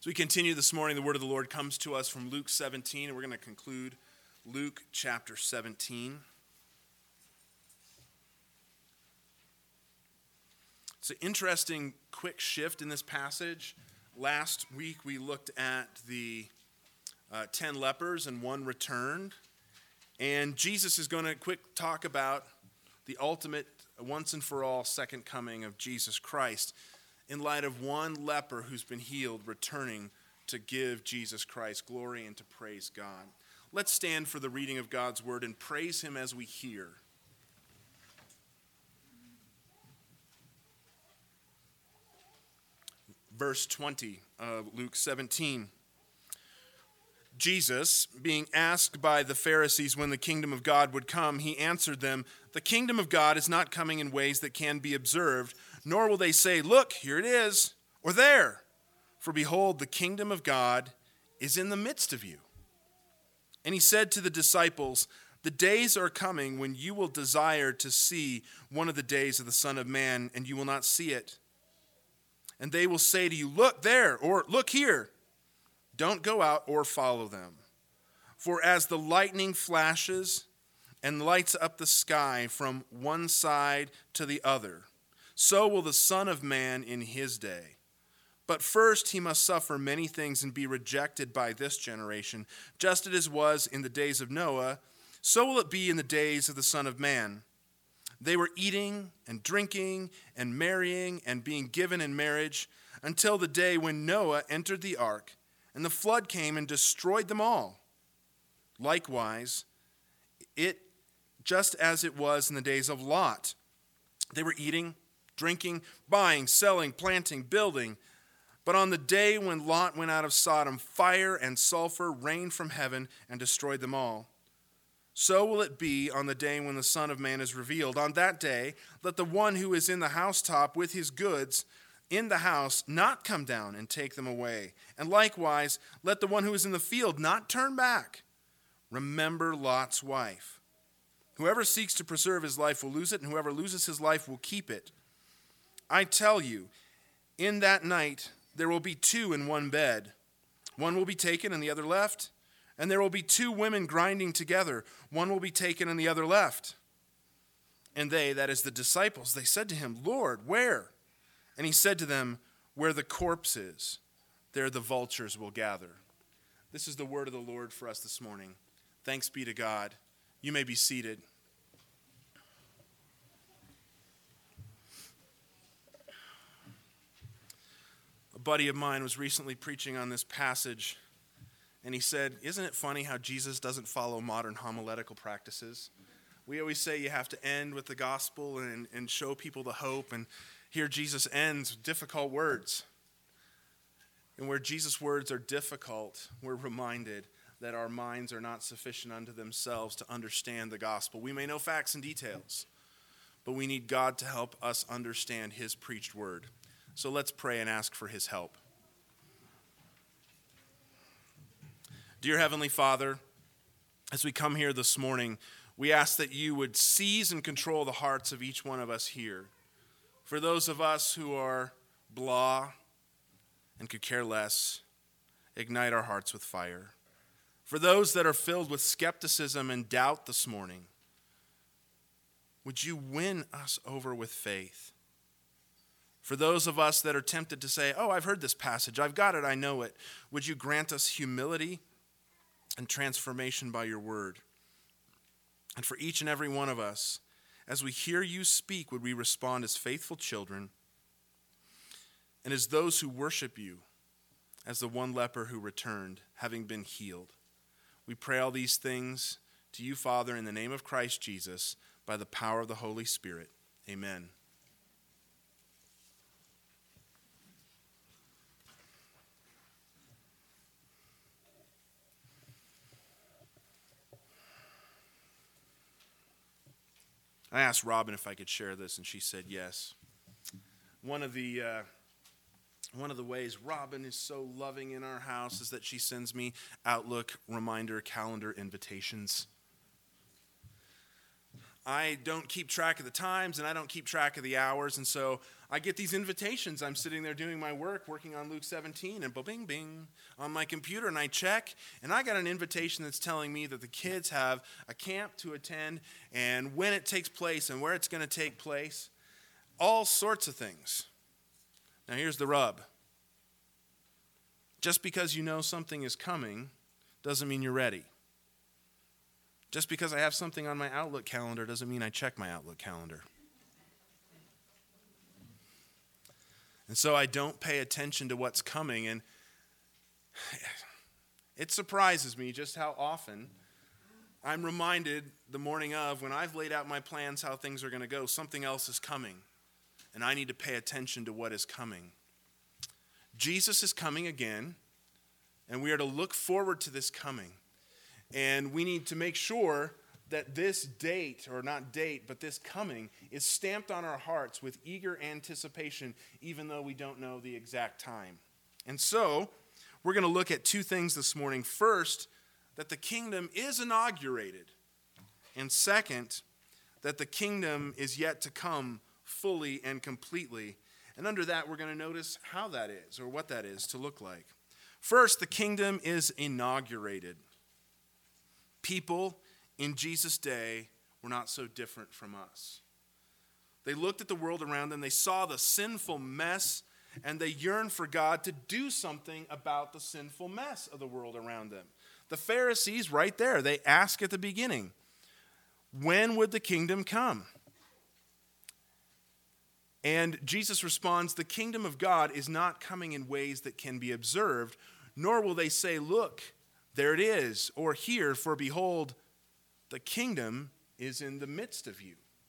As we continue this morning, the word of the Lord comes to us from Luke 17, and we're going to conclude Luke chapter 17. It's an interesting quick shift in this passage. Last week we looked at the 10 lepers and one returned. And Jesus is going to quick talk about the ultimate, once and for all, second coming of Jesus Christ in light of one leper who's been healed returning to give Jesus Christ glory and to praise God. Let's stand for the reading of God's word and praise him as we hear. Verse 20 of Luke 17. Jesus, being asked by the Pharisees when the kingdom of God would come, he answered them, "The kingdom of God is not coming in ways that can be observed, nor will they say, 'Look, here it is,' or 'there.' For behold, the kingdom of God is in the midst of you." And he said to the disciples, "The days are coming when you will desire to see one of the days of the Son of Man, and you will not see it. And they will say to you, 'Look there,' or 'Look here.' Don't go out or follow them. For as the lightning flashes and lights up the sky from one side to the other, so will the Son of Man in his day. But first he must suffer many things and be rejected by this generation. Just as it was in the days of Noah, so will it be in the days of the Son of Man. They were eating and drinking and marrying and being given in marriage until the day when Noah entered the ark, and the flood came and destroyed them all. Likewise, just as it was in the days of Lot. They were eating, drinking, buying, selling, planting, building. But on the day when Lot went out of Sodom, fire and sulfur rained from heaven and destroyed them all. So will it be on the day when the Son of Man is revealed. On that day, let the one who is in the housetop with his goods in the house not come down and take them away. And likewise, let the one who is in the field not turn back. Remember Lot's wife. Whoever seeks to preserve his life will lose it, and whoever loses his life will keep it. I tell you, in that night there will be two in one bed. One will be taken and the other left. And there will be two women grinding together. One will be taken and the other left. And they, that is the disciples, they said to him, "Lord, where?" And he said to them, "Where the corpse is, there the vultures will gather." This is the word of the Lord for us this morning. Thanks be to God. You may be seated. A buddy of mine was recently preaching on this passage, and he said, "Isn't it funny how Jesus doesn't follow modern homiletical practices? We always say you have to end with the gospel and show people the hope, and here Jesus ends with difficult words. And where Jesus' words are difficult, we're reminded that our minds are not sufficient unto themselves to understand the gospel. We may know facts and details, but we need God to help us understand his preached word. So let's pray and ask for his help. Dear Heavenly Father, as we come here this morning, we ask that you would seize and control the hearts of each one of us here. For those of us who are blah and could care less, ignite our hearts with fire. For those that are filled with skepticism and doubt this morning, would you win us over with faith? For those of us that are tempted to say, "Oh, I've heard this passage, I've got it, I know it," would you grant us humility and transformation by your word? And for each and every one of us, as we hear you speak, would we respond as faithful children and as those who worship you, as the one leper who returned, having been healed. We pray all these things to you, Father, in the name of Christ Jesus, by the power of the Holy Spirit. Amen. I asked Robin if I could share this, and she said yes. One of the ways Robin is so loving in our house is that she sends me Outlook reminder calendar invitations. I don't keep track of the times and I don't keep track of the hours. And so I get these invitations. I'm sitting there doing my work, working on Luke 17, and bing, bing on my computer. And I check, and I got an invitation that's telling me that the kids have a camp to attend and when it takes place and where it's going to take place. All sorts of things. Now here's the rub. Just because you know something is coming doesn't mean you're ready. Just because I have something on my Outlook calendar doesn't mean I check my Outlook calendar. And so I don't pay attention to what's coming, and it surprises me just how often I'm reminded the morning of, when I've laid out my plans how things are going to go, something else is coming, and I need to pay attention to what is coming. Jesus is coming again, and we are to look forward to this coming. And we need to make sure that this date, or not date, but this coming, is stamped on our hearts with eager anticipation, even though we don't know the exact time. And so, we're going to look at two things this morning. First, that the kingdom is inaugurated. And second, that the kingdom is yet to come fully and completely. And under that, we're going to notice how that is, or what that is to look like. First, the kingdom is inaugurated. People in Jesus' day were not so different from us. They looked at the world around them, they saw the sinful mess, and they yearned for God to do something about the sinful mess of the world around them. The Pharisees, right there, they ask at the beginning, when would the kingdom come? And Jesus responds, the kingdom of God is not coming in ways that can be observed, nor will they say, look, there it is, or here, for behold, the kingdom is in the midst of you.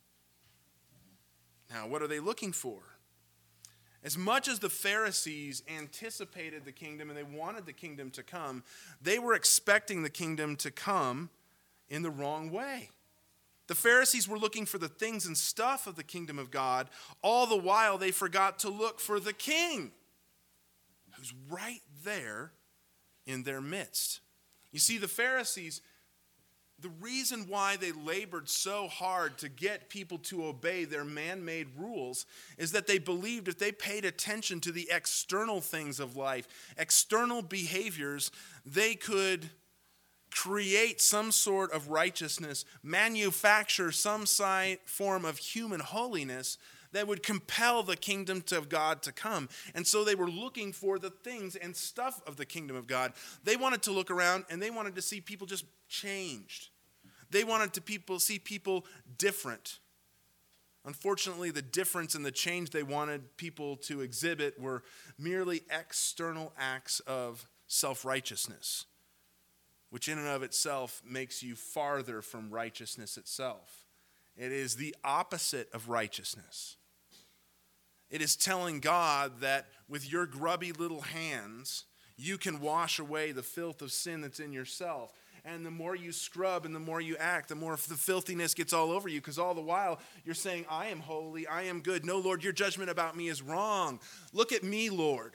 Now, what are they looking for? As much as the Pharisees anticipated the kingdom and they wanted the kingdom to come, they were expecting the kingdom to come in the wrong way. The Pharisees were looking for the things and stuff of the kingdom of God, all the while they forgot to look for the king, who's right there in their midst. You see, the Pharisees, the reason why they labored so hard to get people to obey their man-made rules is that they believed if they paid attention to the external things of life, external behaviors, they could create some sort of righteousness, manufacture some form of human holiness that would compel the kingdom of God to come. And so they were looking for the things and stuff of the kingdom of God. They wanted to look around and they wanted to see people just changed. They wanted to see people different. Unfortunately, the difference and the change they wanted people to exhibit were merely external acts of self-righteousness, which in and of itself makes you farther from righteousness itself. It is the opposite of righteousness. It is telling God that with your grubby little hands, you can wash away the filth of sin that's in yourself. And the more you scrub and the more you act, the more the filthiness gets all over you, because all the while you're saying, I am holy, I am good. No, Lord, your judgment about me is wrong. Look at me, Lord.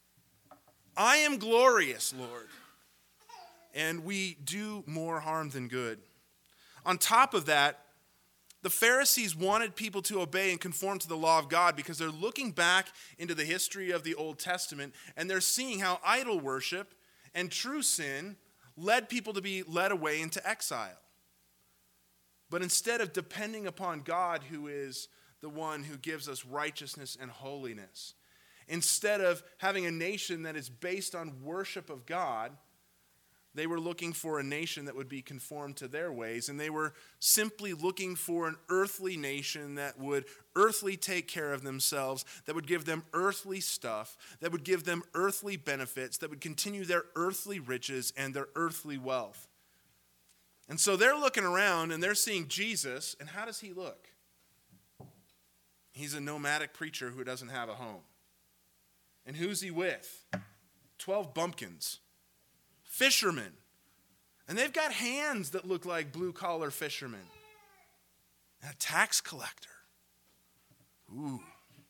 I am glorious, Lord. And we do more harm than good. On top of that, the Pharisees wanted people to obey and conform to the law of God because they're looking back into the history of the Old Testament and they're seeing how idol worship and true sin led people to be led away into exile. But instead of depending upon God, who is the one who gives us righteousness and holiness, instead of having a nation that is based on worship of God, they were looking for a nation that would be conformed to their ways, and they were simply looking for an earthly nation that would earthly take care of themselves, that would give them earthly stuff, that would give them earthly benefits, that would continue their earthly riches and their earthly wealth. And so they're looking around and they're seeing Jesus, and how does he look? He's a nomadic preacher who doesn't have a home. And who's he with? 12 bumpkins. Fishermen. And they've got hands that look like blue-collar fishermen. And a tax collector. Ooh.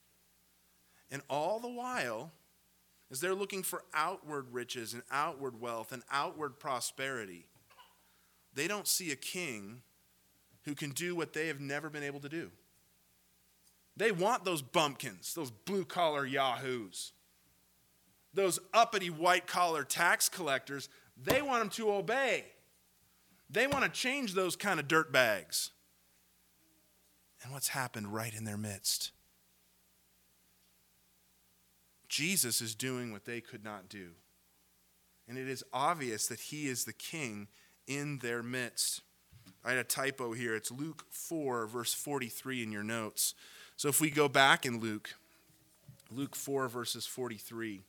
And all the while, as they're looking for outward riches and outward wealth and outward prosperity, they don't see a king who can do what they have never been able to do. They want those bumpkins, those blue-collar yahoos, those uppity white-collar tax collectors. They want them to obey. They want to change those kind of dirtbags. And what's happened right in their midst? Jesus is doing what they could not do. And it is obvious that he is the king in their midst. I had a typo here. It's Luke 4, verse 43 in your notes. So if we go back in Luke 4, verses 43.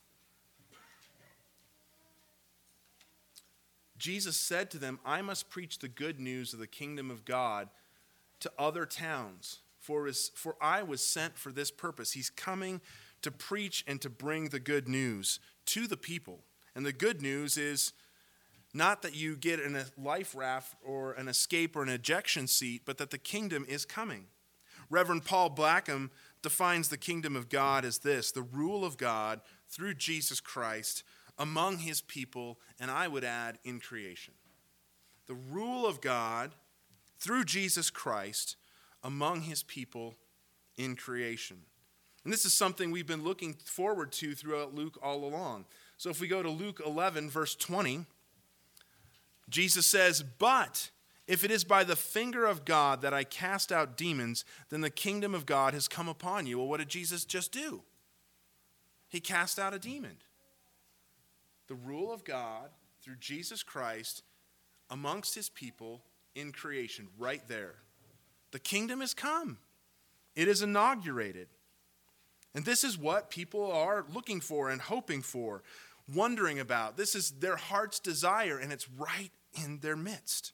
Jesus said to them, I must preach the good news of the kingdom of God to other towns, for I was sent for this purpose. He's coming to preach and to bring the good news to the people. And the good news is not that you get in a life raft or an escape or an ejection seat, but that the kingdom is coming. Reverend Paul Blackham defines the kingdom of God as this: the rule of God through Jesus Christ among his people, and I would add, in creation. The rule of God through Jesus Christ among his people in creation. And this is something we've been looking forward to throughout Luke all along. So if we go to Luke 11, verse 20, Jesus says, but if it is by the finger of God that I cast out demons, then the kingdom of God has come upon you. Well, what did Jesus just do? He cast out a demon. The rule of God through Jesus Christ amongst his people in creation, right there. The kingdom has come. It is inaugurated. And this is what people are looking for and hoping for, wondering about. This is their heart's desire, and it's right in their midst.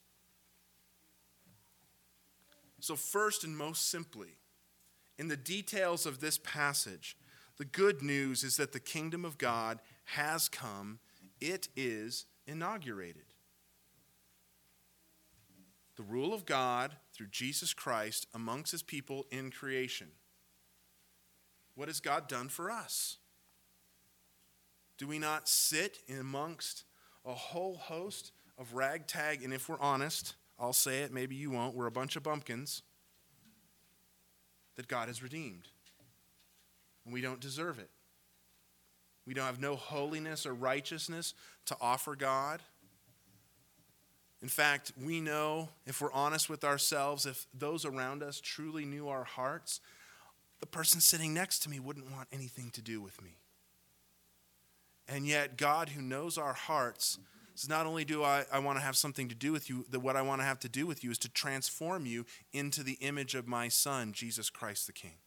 So first and most simply, in the details of this passage, the good news is that the kingdom of God has come. It is inaugurated. The rule of God through Jesus Christ amongst his people in creation. What has God done for us? Do we not sit in amongst a whole host of ragtag, and if we're honest, I'll say it, maybe you won't, we're a bunch of bumpkins that God has redeemed. And we don't deserve it. We don't have no holiness or righteousness to offer God. In fact, we know, if we're honest with ourselves, if those around us truly knew our hearts, the person sitting next to me wouldn't want anything to do with me. And yet, God, who knows our hearts, says, not only do I want to have something to do with you, that what I want to have to do with you is to transform you into the image of my Son, Jesus Christ the King.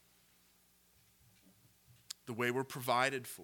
The way we're provided for,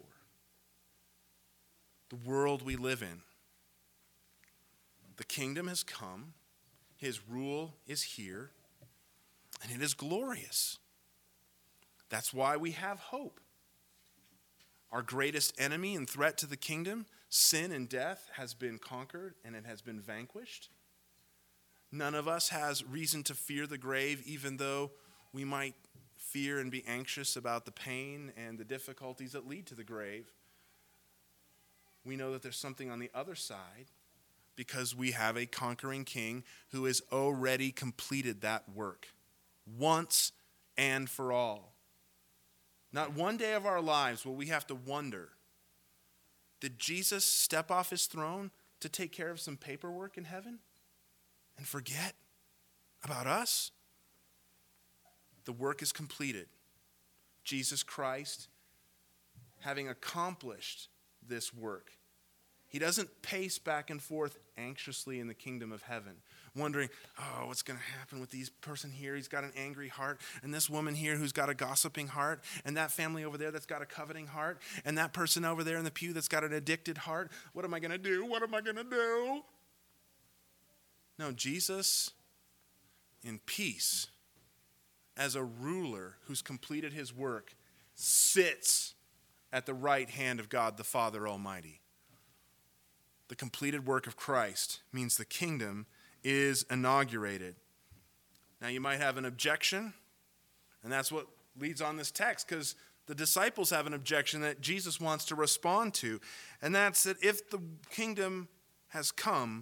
the world we live in. The kingdom has come, his rule is here, and it is glorious. That's why we have hope. Our greatest enemy and threat to the kingdom, sin and death, has been conquered and it has been vanquished. None of us has reason to fear the grave, even though we might fear and be anxious about the pain and the difficulties that lead to the grave. We know that there's something on the other side because we have a conquering king who has already completed that work once and for all. Not one day of our lives will we have to wonder, did Jesus step off his throne to take care of some paperwork in heaven and forget about us? The work is completed. Jesus Christ, having accomplished this work, he doesn't pace back and forth anxiously in the kingdom of heaven, wondering, oh, what's going to happen with this person here? He's got an angry heart, and this woman here who's got a gossiping heart, and that family over there that's got a coveting heart, and that person over there in the pew that's got an addicted heart. What am I going to do? What am I going to do? No, Jesus, in peace, as a ruler who's completed his work, sits at the right hand of God the Father Almighty. The completed work of Christ means the kingdom is inaugurated. Now you might have an objection, and that's what leads on this text, because the disciples have an objection that Jesus wants to respond to, and that's that if the kingdom has come,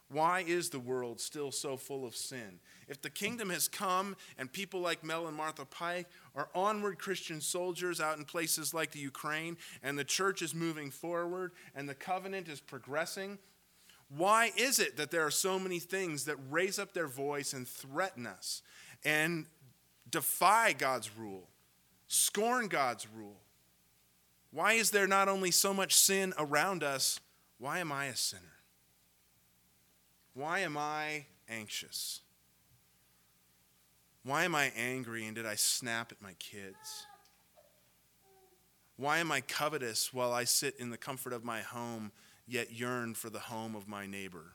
Why is the world still so full of sin? If the kingdom has come and people like Mel and Martha Pike are onward Christian soldiers out in places like the Ukraine, and the church is moving forward and the covenant is progressing, why is it that there are so many things that raise up their voice and threaten us and defy God's rule, scorn God's rule? Why is there not only so much sin around us, why am I a sinner? Why am I anxious? Why am I angry and did I snap at my kids? Why am I covetous while I sit in the comfort of my home, yet yearn for the home of my neighbor?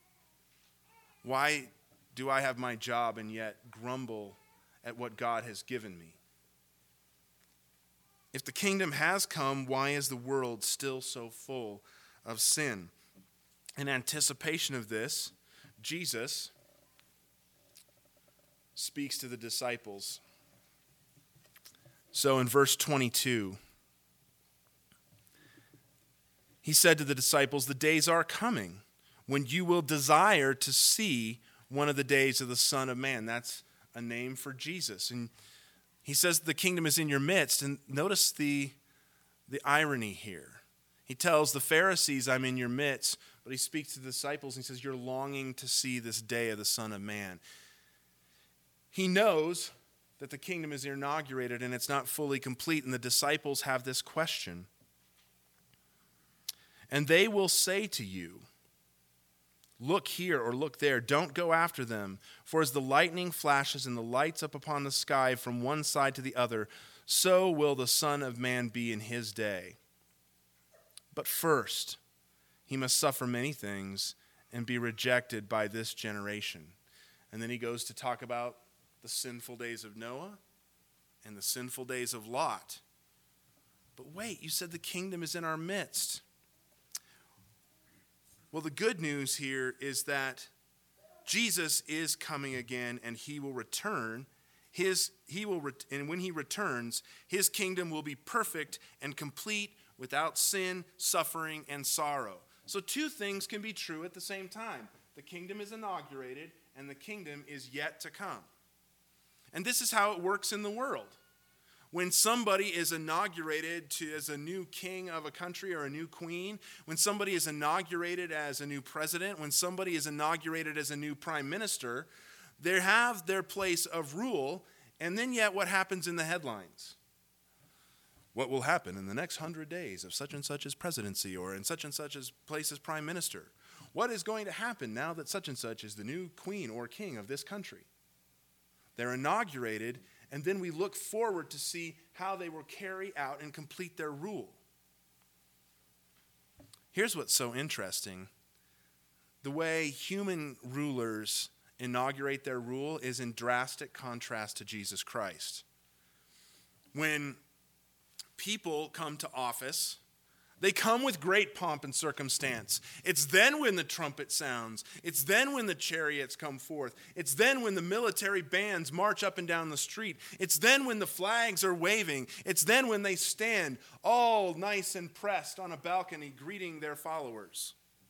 Why do I have my job and yet grumble at what God has given me? If the kingdom has come, why is the world still so full of sin? In anticipation of this, Jesus speaks to the disciples. So in verse 22, he said to the disciples, "The days are coming when you will desire to see one of the days of the Son of Man." That's a name for Jesus. And he says the kingdom is in your midst. And notice the irony here. He tells the Pharisees, "I'm in your midst," but he speaks to the disciples and he says, "You're longing to see this day of the Son of Man." He knows that the kingdom is inaugurated and it's not fully complete, and the disciples have this question. "And they will say to you, 'Look here,' or 'Look there.' Don't go after them. For as the lightning flashes and the lights up upon the sky from one side to the other, so will the Son of Man be in his day. But first, he must suffer many things and be rejected by this generation." And then he goes to talk about the sinful days of Noah and the sinful days of Lot. But wait, you said the kingdom is in our midst. Well, the good news here is that Jesus is coming again, and he will return. And when he returns, his kingdom will be perfect and complete, without sin, suffering, and sorrow. So two things can be true at the same time. The kingdom is inaugurated, and the kingdom is yet to come. And this is how it works in the world. When somebody is inaugurated as a new king of a country or a new queen, when somebody is inaugurated as a new president, when somebody is inaugurated as a new prime minister, they have their place of rule, and then yet what happens in the headlines? What will happen in the next 100 days of such and such's presidency, or in such and such's place as prime minister? What is going to happen now that such and such is the new queen or king of this country? They're inaugurated, and then we look forward to see how they will carry out and complete their rule. Here's what's so interesting. The way human rulers inaugurate their rule is in drastic contrast to Jesus Christ. When people come to office, they come with great pomp and circumstance. It's then when the trumpet sounds. It's then when the chariots come forth. It's then when the military bands march up and down the street. It's then when the flags are waving. It's then when they stand all nice and pressed on a balcony greeting their followers.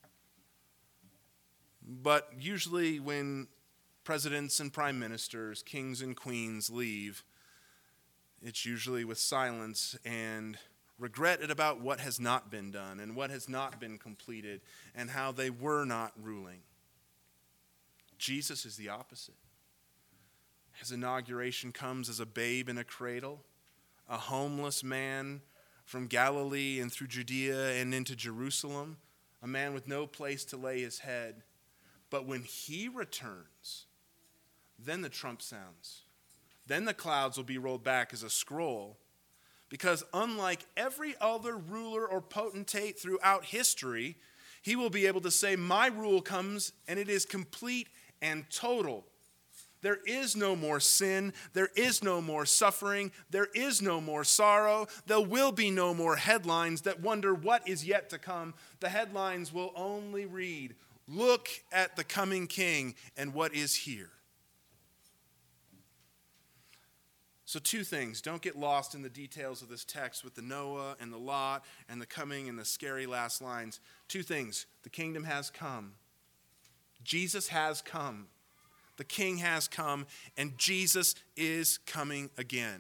But usually when presidents and prime ministers, kings and queens leave, it's usually with silence and regret about what has not been done and what has not been completed and how they were not ruling. Jesus is the opposite. His inauguration comes as a babe in a cradle, a homeless man from Galilee and through Judea and into Jerusalem, a man with no place to lay his head. But when he returns, then the trump sounds. Then the clouds will be rolled back as a scroll. Because unlike every other ruler or potentate throughout history, he will be able to say, "My rule comes and it is complete and total. There is no more sin. There is no more suffering. There is no more sorrow. There will be no more headlines that wonder what is yet to come. The headlines will only read, 'Look at the coming king and what is here.'" So two things. Don't get lost in the details of this text with the Noah and the Lot and the coming and the scary last lines. Two things. The kingdom has come. Jesus has come. The King has come, and Jesus is coming again.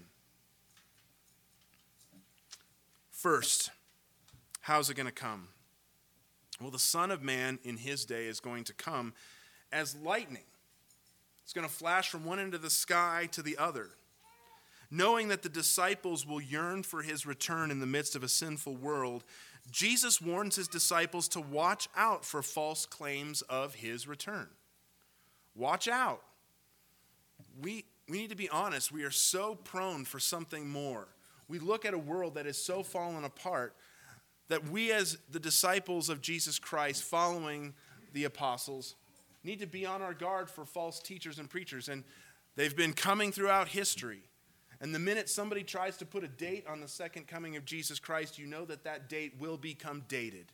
First, how's it going to come? Well, the Son of Man in his day is going to come as lightning. It's going to flash from one end of the sky to the other. Knowing that the disciples will yearn for his return in the midst of a sinful world, Jesus warns his disciples to watch out for false claims of his return. Watch out. We need to be honest. We are so prone for something more. We look at a world that is so fallen apart that we as the disciples of Jesus Christ, following the apostles, need to be on our guard for false teachers and preachers. And they've been coming throughout history. And the minute somebody tries to put a date on the second coming of Jesus Christ, you know that that date will become dated.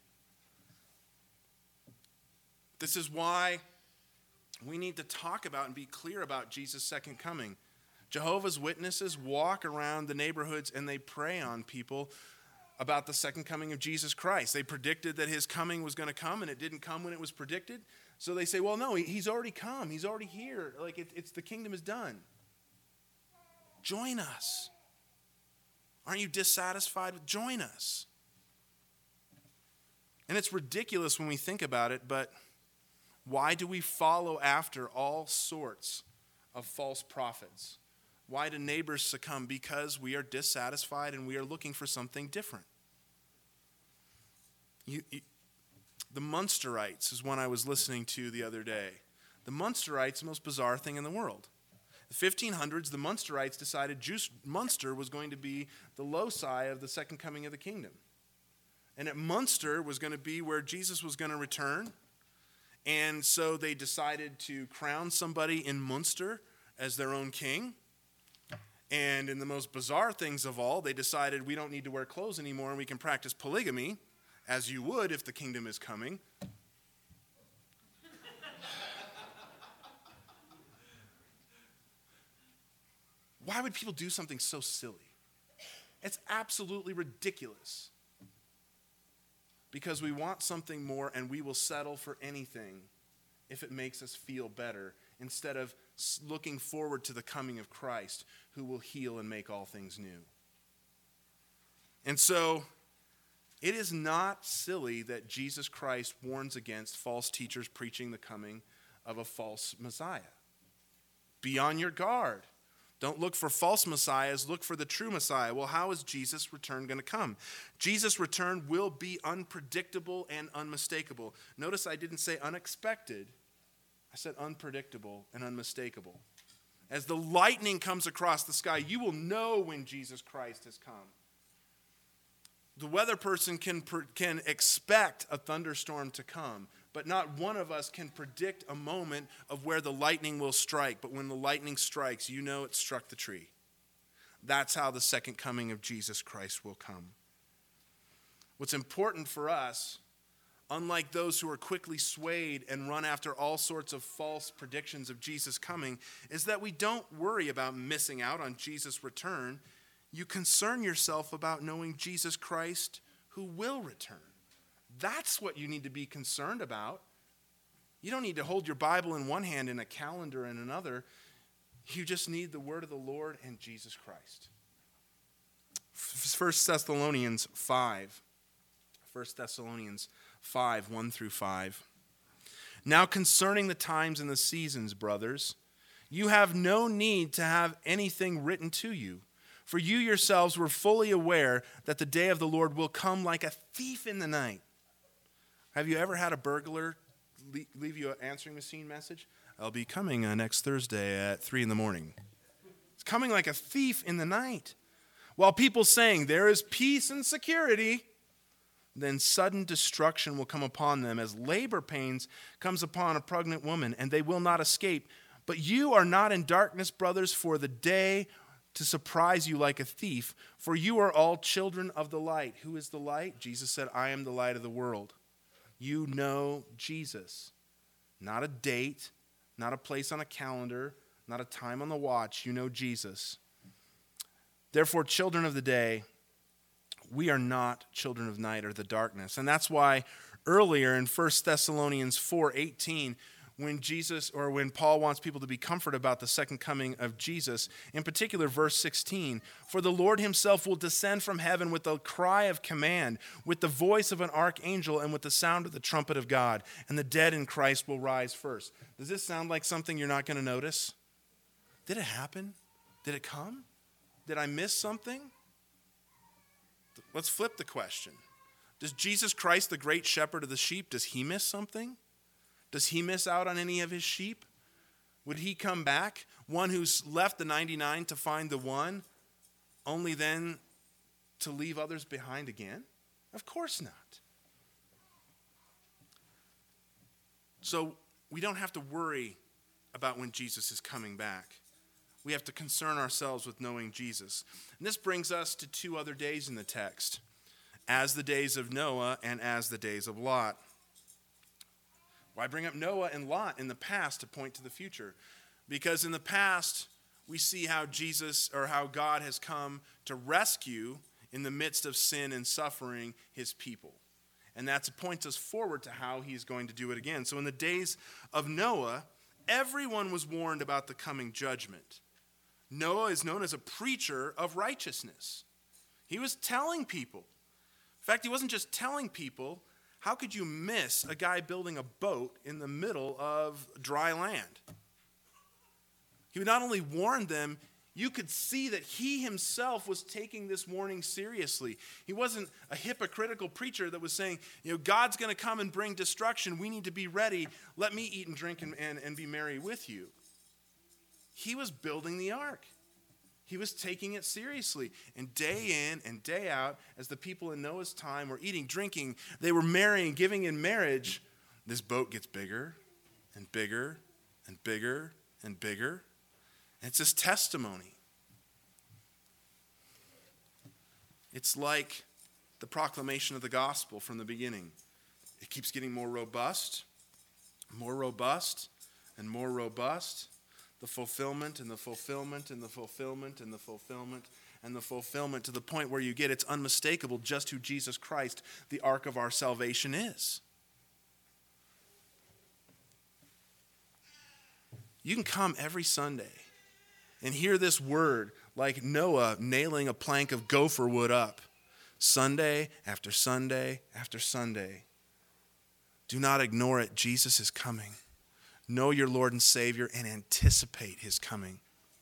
This is why we need to talk about and be clear about Jesus' second coming. Jehovah's Witnesses walk around the neighborhoods and they prey on people about the second coming of Jesus Christ. They predicted that his coming was going to come, and it didn't come when it was predicted. So they say, well, no, he's already come. He's already here. Like it's the kingdom is done. Join us. Aren't you dissatisfied with? Join us. And it's ridiculous when we think about it, but why do we follow after all sorts of false prophets? Why do neighbors succumb? Because we are dissatisfied and we are looking for something different. The Munsterites is one I was listening to the other day. The Munsterites, the most bizarre thing in the world. The 1500s, the Munsterites decided Munster was going to be the loci of the second coming of the kingdom. And at Munster was going to be where Jesus was going to return. And so they decided to crown somebody in Munster as their own king. And in the most bizarre things of all, they decided we don't need to wear clothes anymore and we can practice polygamy, as you would if the kingdom is coming. Why would people do something so silly? It's absolutely ridiculous. Because we want something more and we will settle for anything if it makes us feel better, instead of looking forward to the coming of Christ, who will heal and make all things new. And so, it is not silly that Jesus Christ warns against false teachers preaching the coming of a false Messiah. Be on your guard. Don't look for false messiahs, look for the true Messiah. Well, how is Jesus' return going to come? Jesus' return will be unpredictable and unmistakable. Notice I didn't say unexpected. I said unpredictable and unmistakable. As the lightning comes across the sky, you will know when Jesus Christ has come. The weather person can expect a thunderstorm to come, but not one of us can predict a moment of where the lightning will strike. But when the lightning strikes, you know it struck the tree. That's how the second coming of Jesus Christ will come. What's important for us, unlike those who are quickly swayed and run after all sorts of false predictions of Jesus coming, is that we don't worry about missing out on Jesus' return. You concern yourself about knowing Jesus Christ who will return. That's what you need to be concerned about. You don't need to hold your Bible in one hand and a calendar in another. You just need the word of the Lord and Jesus Christ. 1 Thessalonians 5. 1 Thessalonians 5, 1 through 5. Now concerning the times and the seasons, brothers, you have no need to have anything written to you. For you yourselves were fully aware that the day of the Lord will come like a thief in the night. Have you ever had a burglar leave you an answering machine message? I'll be coming next Thursday at 3 in the morning. It's coming like a thief in the night. While people saying there is peace and security, then sudden destruction will come upon them as labor pains comes upon a pregnant woman, and they will not escape. But you are not in darkness, brothers, for the day to surprise you like a thief, for you are all children of the light. Who is the light? Jesus said, I am the light of the world. You know Jesus. Not a date, not a place on a calendar, not a time on the watch. You know Jesus. Therefore, children of the day, we are not children of night or the darkness. And that's why earlier in 1 Thessalonians 4:18, when Paul wants people to be comforted about the second coming of Jesus, in particular verse 16, for the Lord himself will descend from heaven with a cry of command, with the voice of an archangel, and with the sound of the trumpet of God, and the dead in Christ will rise first. Does this sound like something you're not going to notice? Did it happen? Did it come? Did I miss something? Let's flip the question. Does Jesus Christ, the great shepherd of the sheep, does he miss something? Does he miss out on any of his sheep? Would he come back, one who's left the 99 to find the one, only then to leave others behind again? Of course not. So we don't have to worry about when Jesus is coming back. We have to concern ourselves with knowing Jesus. And this brings us to two other days in the text, as the days of Noah and as the days of Lot. Why bring up Noah and Lot in the past to point to the future? Because in the past, we see how God has come to rescue in the midst of sin and suffering his people. And that points us forward to how he's going to do it again. So in the days of Noah, everyone was warned about the coming judgment. Noah is known as a preacher of righteousness. He was telling people. In fact, he wasn't just telling people. How could you miss a guy building a boat in the middle of dry land? He would not only warn them, you could see that he himself was taking this warning seriously. He wasn't a hypocritical preacher that was saying, God's going to come and bring destruction. We need to be ready. Let me eat and drink and be merry with you. He was building the ark. He was taking it seriously. And day in and day out, as the people in Noah's time were eating, drinking, they were marrying, giving in marriage, this boat gets bigger and bigger and bigger and bigger. And it's this testimony. It's like the proclamation of the gospel from the beginning. It keeps getting more robust, and more robust. The fulfillment and the fulfillment and the fulfillment and the fulfillment and the fulfillment to the point where you get it's unmistakable just who Jesus Christ, the ark of our salvation, is. You can come every Sunday and hear this word like Noah nailing a plank of gopher wood up, Sunday after Sunday after Sunday. Do not ignore it. Jesus is coming. Know your Lord and Savior and anticipate his coming.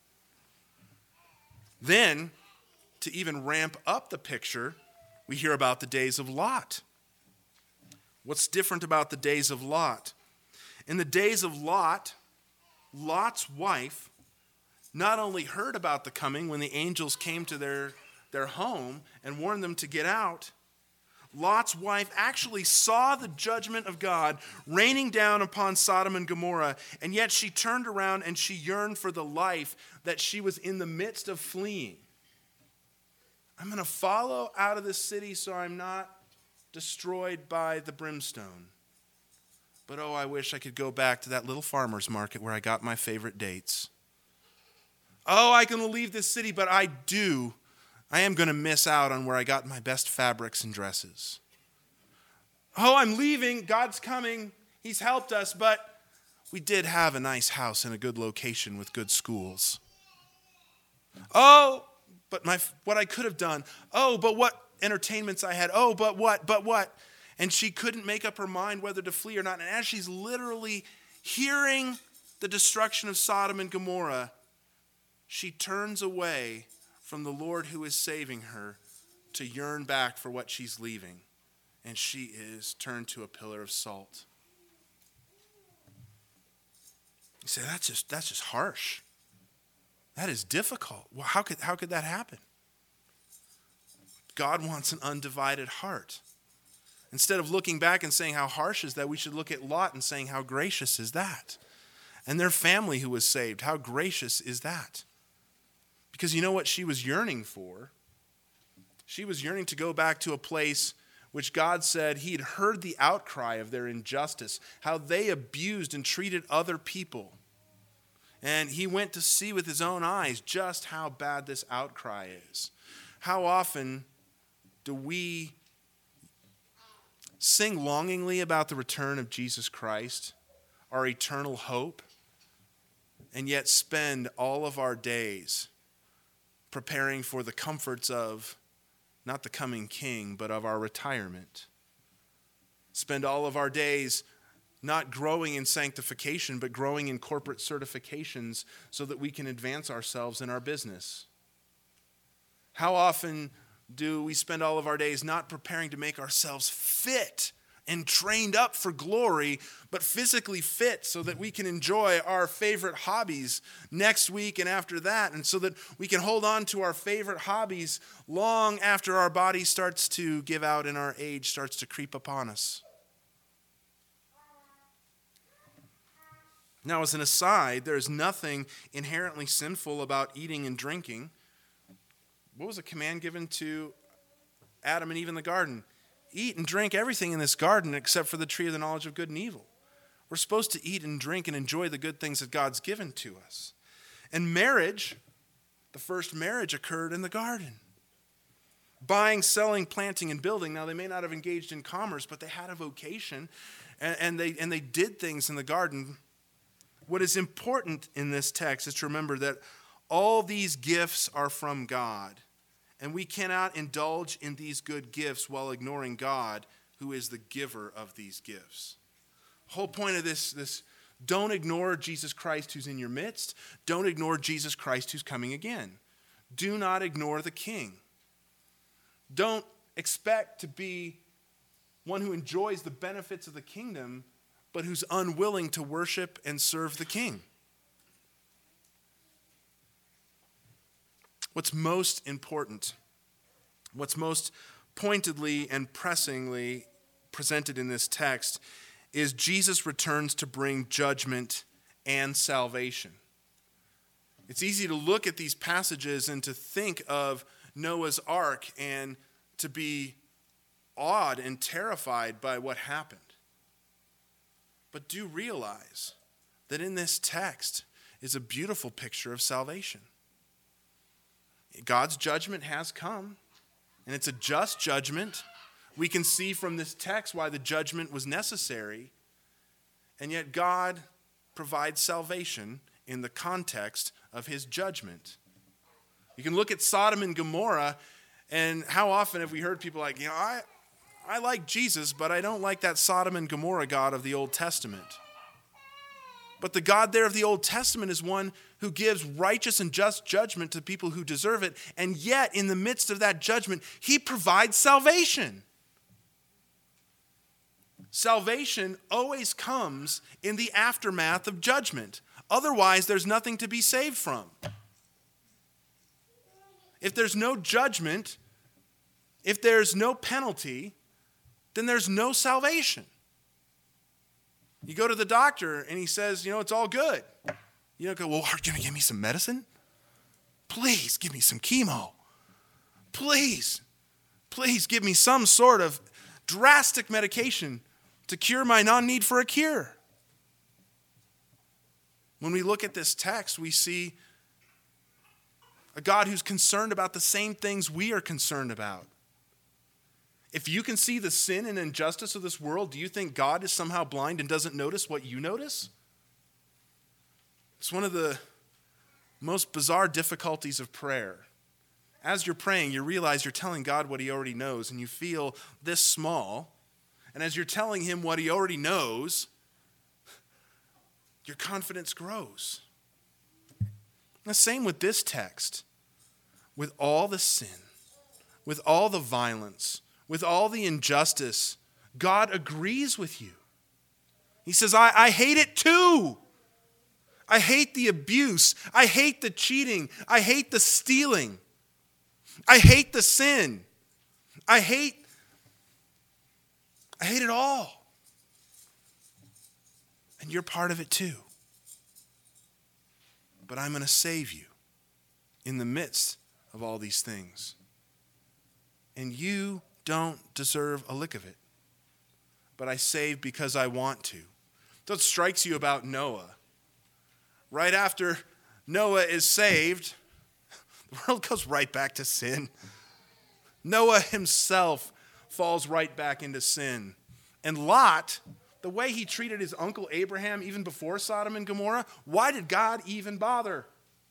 Then, to even ramp up the picture, we hear about the days of Lot. What's different about the days of Lot? In the days of Lot, Lot's wife not only heard about the coming when the angels came to their home and warned them to get out, Lot's wife actually saw the judgment of God raining down upon Sodom and Gomorrah, and yet she turned around and she yearned for the life that she was in the midst of fleeing. I'm going to follow out of the city so I'm not destroyed by the brimstone. But oh, I wish I could go back to that little farmer's market where I got my favorite dates. Oh, I'm going to leave this city, but I am going to miss out on where I got my best fabrics and dresses. Oh, I'm leaving. God's coming. He's helped us, but we did have a nice house in a good location with good schools. Oh, but what I could have done. Oh, but what entertainments I had. Oh, but what? And she couldn't make up her mind whether to flee or not. And as she's literally hearing the destruction of Sodom and Gomorrah, she turns away from the Lord who is saving her to yearn back for what she's leaving. And she is turned to a pillar of salt. You say, that's just harsh. That is difficult. Well, how could that happen? God wants an undivided heart. Instead of looking back and saying how harsh is that, we should look at Lot and saying how gracious is that? And their family who was saved, how gracious is that? Because you know what she was yearning for? She was yearning to go back to a place which God said he'd heard the outcry of their injustice, how they abused and treated other people. And he went to see with his own eyes just how bad this outcry is. How often do we sing longingly about the return of Jesus Christ, our eternal hope, and yet spend all of our days preparing for the comforts of not the coming king, but of our retirement. Spend all of our days not growing in sanctification, but growing in corporate certifications so that we can advance ourselves in our business. How often do we spend all of our days not preparing to make ourselves fit and trained up for glory, but physically fit so that we can enjoy our favorite hobbies next week and after that, and so that we can hold on to our favorite hobbies long after our body starts to give out and our age starts to creep upon us? Now, as an aside, there is nothing inherently sinful about eating and drinking. What was a command given to Adam and Eve in the garden? Eat and drink everything in this garden except for the tree of the knowledge of good and evil. We're supposed to eat and drink and enjoy the good things that God's given to us. And marriage, the first marriage occurred in the garden. Buying, selling, planting, and building. Now, they may not have engaged in commerce, but they had a vocation, and they did things in the garden. What is important in this text is to remember that all these gifts are from God, and we cannot indulge in these good gifts while ignoring God, who is the giver of these gifts. The whole point of this, don't ignore Jesus Christ who's in your midst. Don't ignore Jesus Christ who's coming again. Do not ignore the King. Don't expect to be one who enjoys the benefits of the kingdom, but who's unwilling to worship and serve the King. What's most important, what's most pointedly and pressingly presented in this text is Jesus returns to bring judgment and salvation. It's easy to look at these passages and to think of Noah's Ark and to be awed and terrified by what happened. But do realize that in this text is a beautiful picture of salvation. God's judgment has come, and it's a just judgment. We can see from this text why the judgment was necessary, and yet God provides salvation in the context of his judgment. You can look at Sodom and Gomorrah, and how often have we heard people like, I like Jesus, but I don't like that Sodom and Gomorrah God of the Old Testament. But the God there of the Old Testament is one who gives righteous and just judgment to people who deserve it, and yet in the midst of that judgment, he provides salvation. Salvation always comes in the aftermath of judgment. Otherwise, there's nothing to be saved from. If there's no judgment, if there's no penalty, then there's no salvation. You go to the doctor and he says, it's all good. You don't go, well, are you going to give me some medicine? Please give me some chemo. Please give me some sort of drastic medication to cure my non-need for a cure. When we look at this text, we see a God who's concerned about the same things we are concerned about. If you can see the sin and injustice of this world, do you think God is somehow blind and doesn't notice what you notice? It's one of the most bizarre difficulties of prayer. As you're praying, you realize you're telling God what he already knows, and you feel this small. And as you're telling him what he already knows, your confidence grows. The same with this text. With all the sin, with all the violence, with all the injustice, God agrees with you. He says, I hate it too. I hate the abuse. I hate the cheating. I hate the stealing. I hate the sin. I hate it all. And you're part of it too. But I'm going to save you in the midst of all these things. And you don't deserve a lick of it. But I save because I want to. So what strikes you about Noah? Right after Noah is saved, the world goes right back to sin. Noah himself falls right back into sin. And Lot, the way he treated his uncle Abraham even before Sodom and Gomorrah, why did God even bother?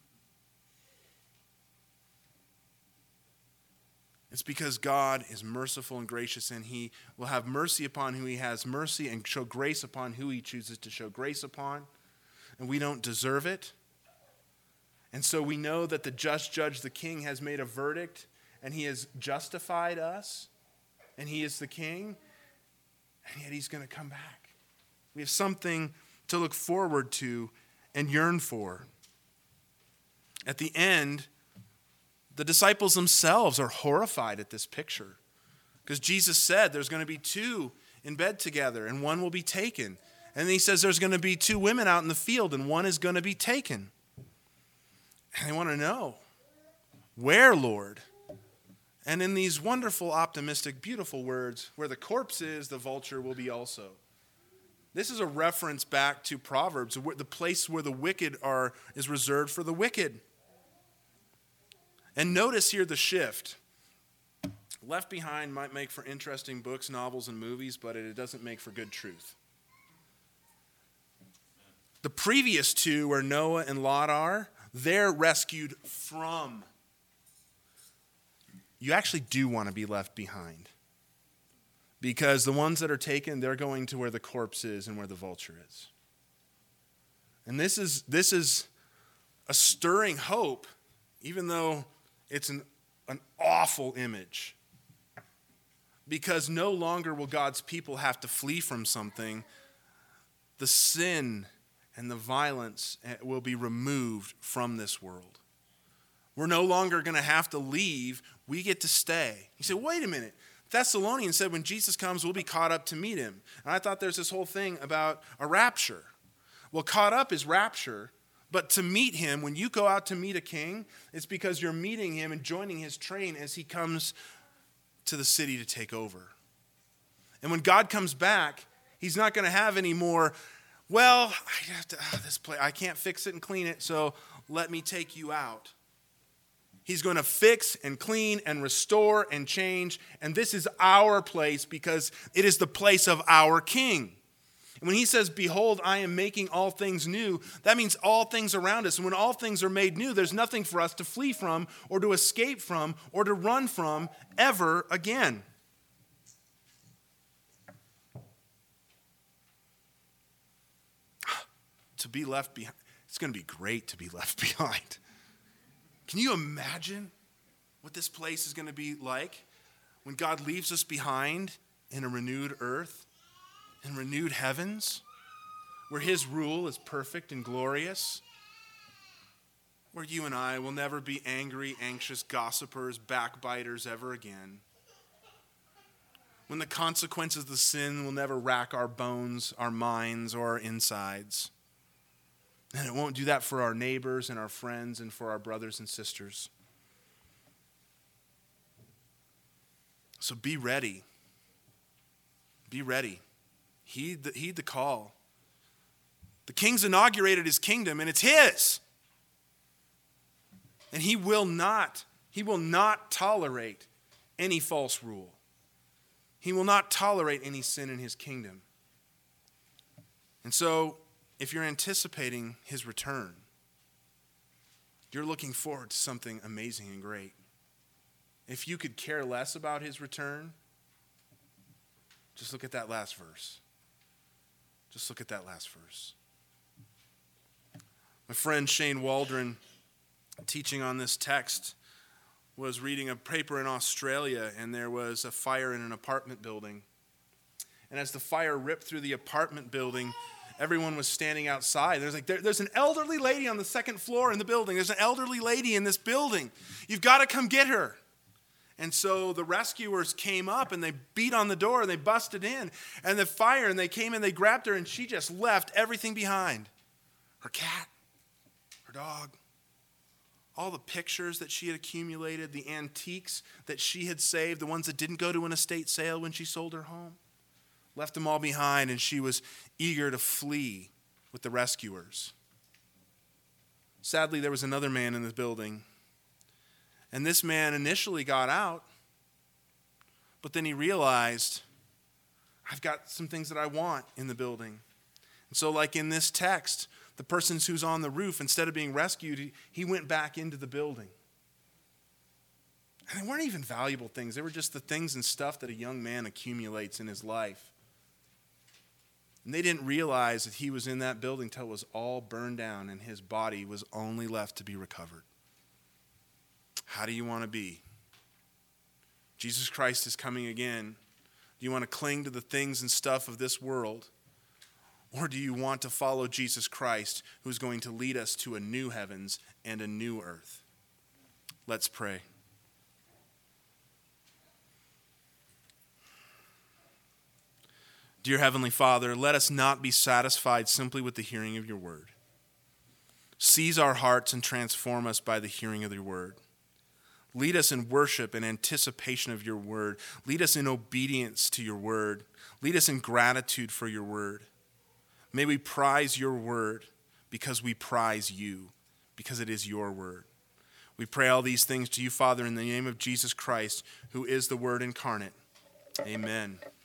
It's because God is merciful and gracious, and he will have mercy upon who he has mercy and show grace upon who he chooses to show grace upon. And we don't deserve it. And so we know that the just judge, the king, has made a verdict, and he has justified us, and he is the king, and yet he's going to come back. We have something to look forward to and yearn for. At the end, the disciples themselves are horrified at this picture, because Jesus said there's going to be two in bed together, and one will be taken. And then he says there's going to be two women out in the field, and one is going to be taken. And they want to know, where, Lord? And in these wonderful, optimistic, beautiful words, where the corpse is, the vulture will be also. This is a reference back to Proverbs, the place where the wicked is reserved for the wicked. And notice here the shift. Left Behind might make for interesting books, novels, and movies, but it doesn't make for good truth. The previous two, where Noah and Lot are, they're rescued from. You actually do want to be left behind. Because the ones that are taken, they're going to where the corpse is and where the vulture is. And this is a stirring hope, even though it's an awful image. Because no longer will God's people have to flee from something. The sin and the violence will be removed from this world. We're no longer going to have to leave. We get to stay. You say, wait a minute. Thessalonians said when Jesus comes, we'll be caught up to meet him. And I thought there's this whole thing about a rapture. Well, caught up is rapture, but to meet him, when you go out to meet a king, it's because you're meeting him and joining his train as he comes to the city to take over. And when God comes back, he's not going to have any more, well, this place, I can't fix it and clean it, so let me take you out. He's going to fix and clean and restore and change. And this is our place because it is the place of our King. And when he says, behold, I am making all things new, that means all things around us. And when all things are made new, there's nothing for us to flee from or to escape from or to run from ever again. To be left behind. It's going to be great to be left behind. Can you imagine what this place is going to be like when God leaves us behind in a renewed earth, in renewed heavens, where his rule is perfect and glorious, where you and I will never be angry, anxious gossipers, backbiters ever again, when the consequences of the sin will never rack our bones, our minds, or our insides. And it won't do that for our neighbors and our friends and for our brothers and sisters. So be ready. Be ready. Heed the call. The king's inaugurated his kingdom, and it's his. And he will not tolerate any false rule. He will not tolerate any sin in his kingdom. And so, if you're anticipating his return, you're looking forward to something amazing and great. If you could care less about his return, just look at that last verse. Just look at that last verse. My friend Shane Waldron, teaching on this text, was reading a paper in Australia, and there was a fire in an apartment building. And as the fire ripped through the apartment building, everyone was standing outside. There's an elderly lady on the second floor in the building. There's an elderly lady in this building. You've got to come get her. And so the rescuers came up and they beat on the door and they busted in. And the fire, and they came and they grabbed her, and she just left everything behind. Her cat, her dog, all the pictures that she had accumulated, the antiques that she had saved, the ones that didn't go to an estate sale when she sold her home. Left them all behind, and she was eager to flee with the rescuers. Sadly, there was another man in the building, and this man initially got out, but then he realized, I've got some things that I want in the building. And so like in this text, the person who's on the roof, instead of being rescued, he went back into the building. And they weren't even valuable things. They were just the things and stuff that a young man accumulates in his life. And they didn't realize that he was in that building till it was all burned down and his body was only left to be recovered. How do you want to be? Jesus Christ is coming again. Do you want to cling to the things and stuff of this world? Or do you want to follow Jesus Christ, who's going to lead us to a new heavens and a new earth? Let's pray. Dear Heavenly Father, let us not be satisfied simply with the hearing of your word. Seize our hearts and transform us by the hearing of your word. Lead us in worship and anticipation of your word. Lead us in obedience to your word. Lead us in gratitude for your word. May we prize your word because we prize you, because it is your word. We pray all these things to you, Father, in the name of Jesus Christ, who is the Word incarnate. Amen.